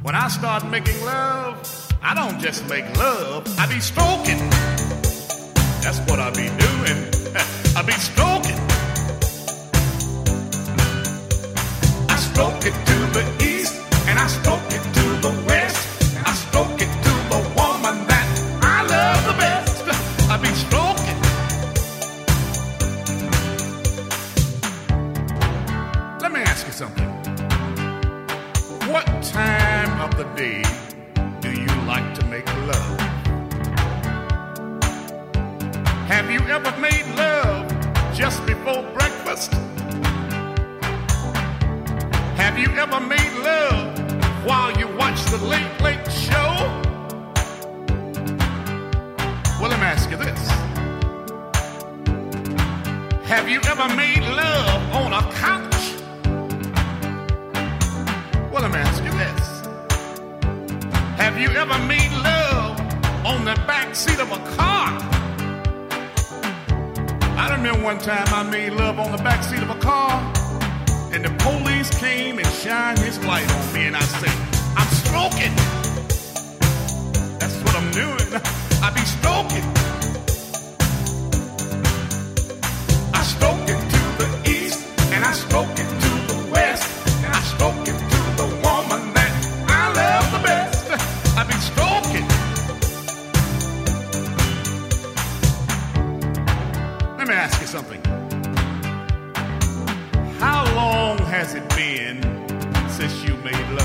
When I start making love, I don't just make love, I be stroking. That's what I be doing. I be stroking. I stroke it to the east, and I stroke it to the west. I stroke it to the woman that I love the best. I be stroking. Let me ask you something. What time of the day do you like to make love? Have you ever made love just before breakfast? Have you ever made love while you watch the Late Late Show? Well, let me ask you this. Have you ever made love on a couch? Well, let me ask you this. Have you ever made love on the back seat of a car? I remember one time I made love on the back seat of a car, and the police came and shined his light on me, and I said, I'm stroking. That's what I'm doing. I be stroking. I stroke it to the east, and I stroke it to the west, and I stroke it to the woman that I love the best. I be stroking. Let me ask you something. How long has it been since you made love?